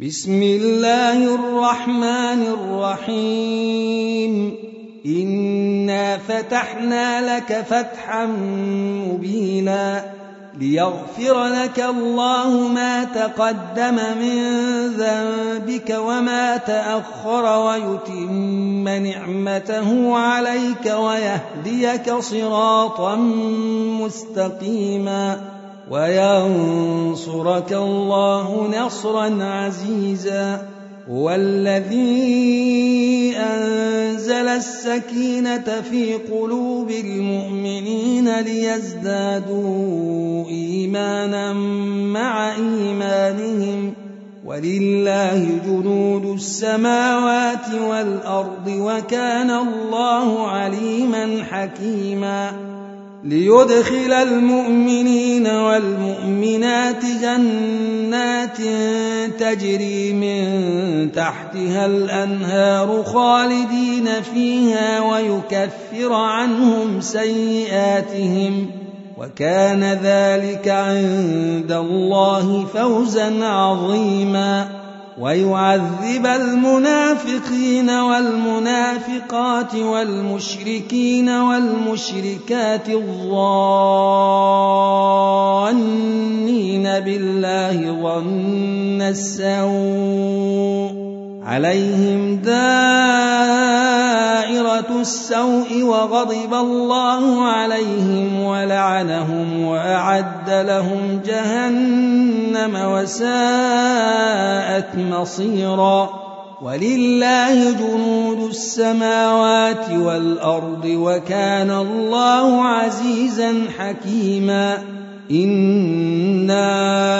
بسم الله الرحمن الرحيم إنا فتحنا لك فتحا مبينا ليغفر لك الله ما تقدم من ذنبك وما تأخر ويتم نعمته عليك ويهديك صراطا مستقيما وينصرك الله نصرا عزيزا هو الذي أنزل السكينة في قلوب المؤمنين ليزدادوا إيمانا مع إيمانهم ولله جنود السماوات والأرض وكان الله عليما حكيما ليدخل المؤمنين والمؤمنات جنات تجري من تحتها الأنهار خالدين فيها ويكفر عنهم سيئاتهم وكان ذلك عند الله فوزا عظيما ويعذب المنافقين والمنافقات والمشركين والمشركات الظانين بالله ظن السوء عليهم دائرة السوء وغضب الله عليهم ولعنهم وأعد لهم جهنم وساءت مصيرا ولله جنود السماوات والأرض وكان الله عزيزا حكيما إنا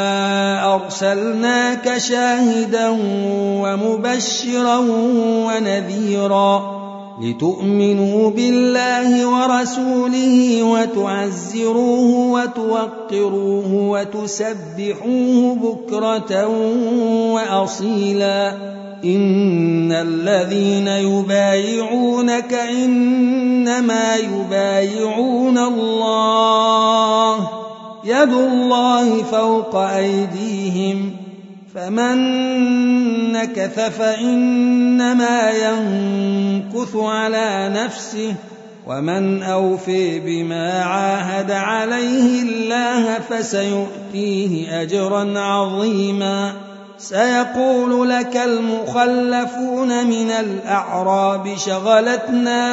أرسلناك شاهدا ومبشرا ونذيرا لتؤمنوا بالله ورسوله وتعزروه وتوقروه وتسبحوه بكرة وأصيلا إن الذين يبايعونك إنما يبايعون الله يد الله فوق أيديهم فمن نكث فإنما ينكث على نفسه ومن أوفي بما عاهد عليه الله فسيؤتيه أجرا عظيما سيقول لك المخلفون من الأعراب شغلتنا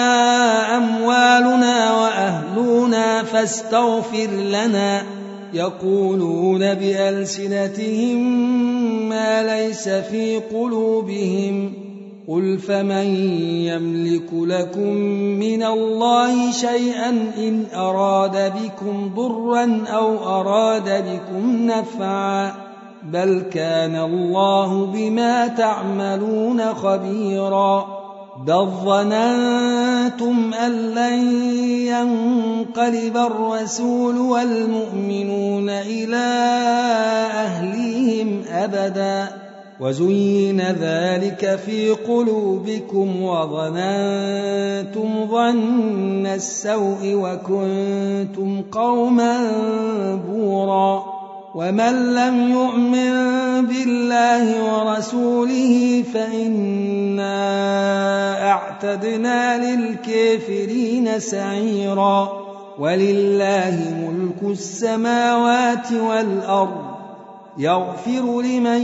أموالنا وأهلنا فاستغفر لنا يقولون بألسنتهم ما ليس في قلوبهم قل فمن يملك لكم من الله شيئا إن أراد بكم ضرا أو أراد بكم نفعا بل كان الله بما تعملون خبيرا بل ظننتم أن لن ينقلب الرسول والمؤمنون إلى أهليهم أبدا وزين ذلك في قلوبكم وظننتم ظن السوء وكنتم قوما بورا ومن لم يؤمن بالله ورسوله فإنا أعتدنا للكافرين سعيرا ولله ملك السماوات والأرض يغفر لمن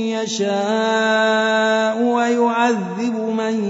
يشاء ويعذب من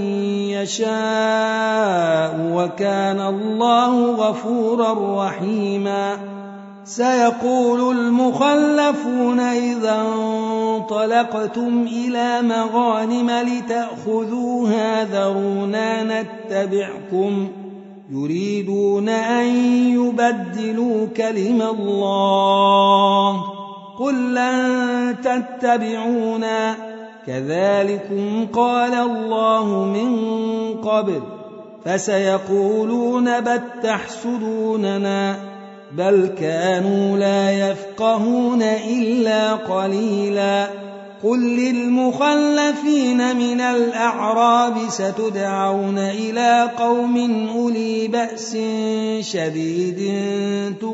يشاء وكان الله غفورا رحيما سيقول المخلفون إذا انطلقتم إلى مغانم لتأخذوها ذرونا نتبعكم يريدون أن يبدلوا كلم الله قل لن تتبعونا كذلكم قال الله من قبل فسيقولون بل تحسدوننا بل كانوا لا يفقهون إلا قليلا قل للمخلفين من الأعراب ستدعون إلى قوم أولي بأس شديد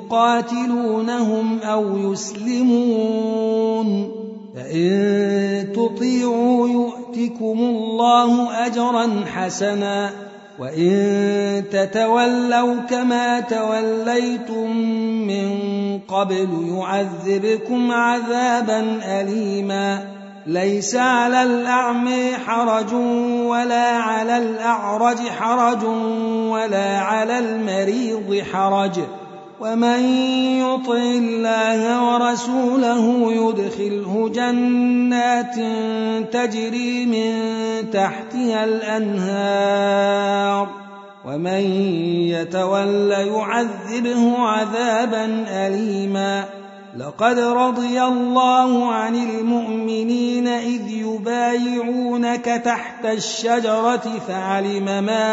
تقاتلونهم أو يسلمون فإن تطيعوا يؤتكم الله أجرا حسنا وإن تتولوا كما توليتم من قبل يعذبكم عذابا أليما ليس على الأعمى حرج ولا على الأعرج حرج ولا على المريض حرج ومن يطع الله ورسوله يدخله جنات تجري من تحتها الأنهار ومن يتول يعذبه عذابا أليما لقد رضي الله عن المؤمنين إذ يبايعونك تحت الشجرة فعلم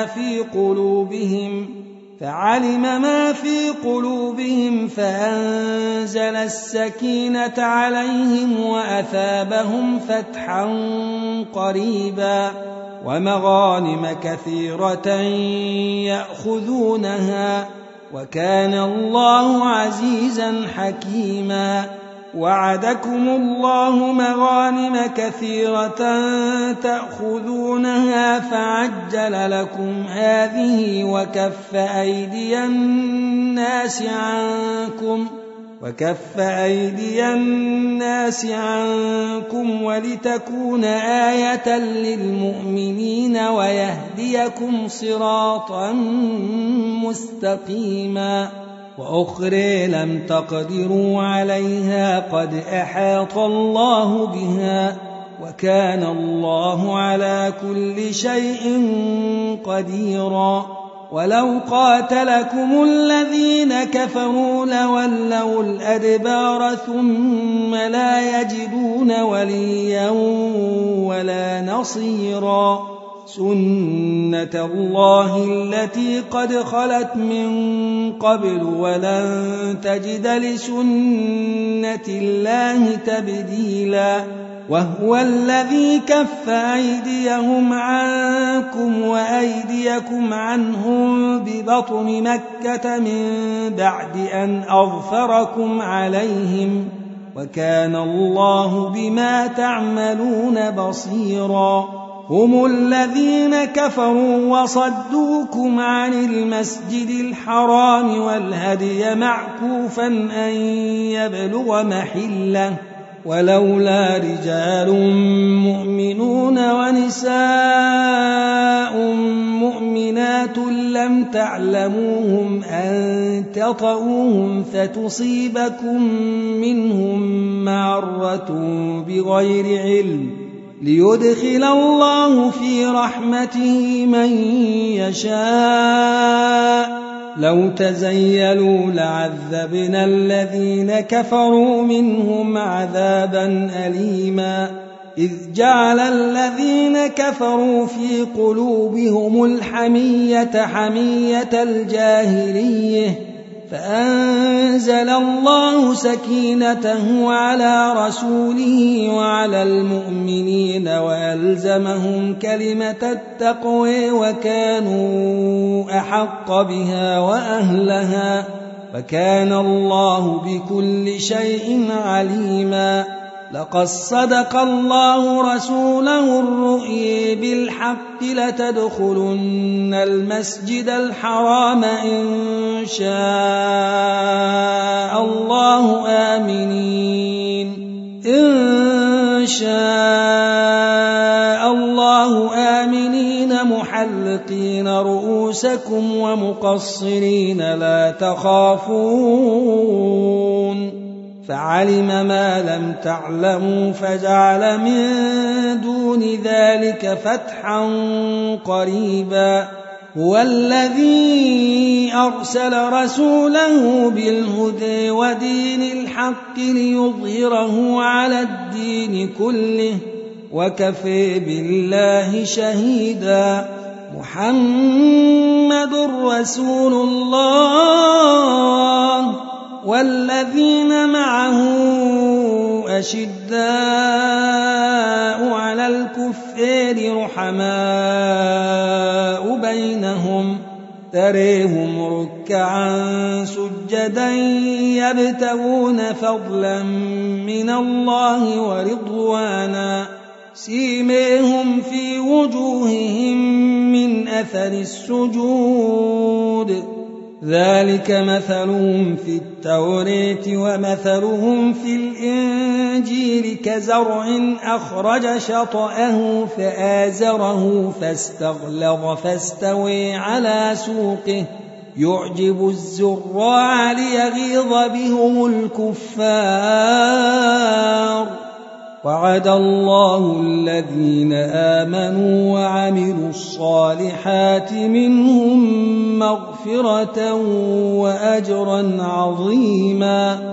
ما في قلوبهم فأنزل السكينة عليهم وأثابهم فتحا قريبا ومغانم كثيرة يأخذونها وكان الله عزيزا حكيما وعدكم الله مغانم كثيرة تأخذونها فعجل لكم هذه وكف أيدي الناس عنكم ولتكون آية للمؤمنين ويهديكم صراطا مستقيما وأخرى لم تقدروا عليها قد أحاط الله بها وكان الله على كل شيء قديرا ولو قاتلكم الذين كفروا لولوا الأدبار ثم لا يجدون وليا ولا نصيرا سنة الله التي قد خلت من قبل ولن تجد لسنة الله تبديلا وهو الذي كف أيديهم عنكم وأيديكم عنهم ببطن مكة من بعد أن أظفركم عليهم وكان الله بما تعملون بصيرا هم الذين كفروا وصدوكم عن المسجد الحرام والهدي معكوفا أن يبلغ محله ولولا رجال مؤمنون ونساء مؤمنات لم تعلموهم أن تطؤوهم فتصيبكم منهم معرة بغير علم ليدخل الله في رحمته من يشاء لو تزيلوا لعذبنا الذين كفروا منهم عذابا أليما إذ جعل الذين كفروا في قلوبهم الحمية حمية الجاهلية فأنزل الله سكينته على رسوله وعلى المؤمنين وألزمهم كلمة التقوى وكانوا أحق بها وأهلها وكان الله بكل شيء عليما لقد صدق الله رسوله الرؤيا بالحق لتدخلن المسجد الحرام إن شاء الله آمنين محلقين رؤوسكم ومقصرين لا تخافون فعلم ما لم تعلموا فجعل من دون ذلك فتحا قريبا هو الذي أرسل رسوله بالهدى ودين الحق ليظهره على الدين كله وكفى بالله شهيدا محمد رسول الله والذين معه أشداء على الكفار رحماء بينهم تريهم ركعا سجدا يبتغون فضلا من الله ورضوانا سيماهم في وجوههم من أثر السجود ذلك مثلهم في التوراة ومثلهم في الإنجيل كزرع أخرج شطأه فآزره فاستغلظ فاستوى على سوقه يعجب الزراع ليغيظ بهم الكفار وعد الله الذين آمنوا وعملوا الصالحات منهم مغفرة وأجرا عظيما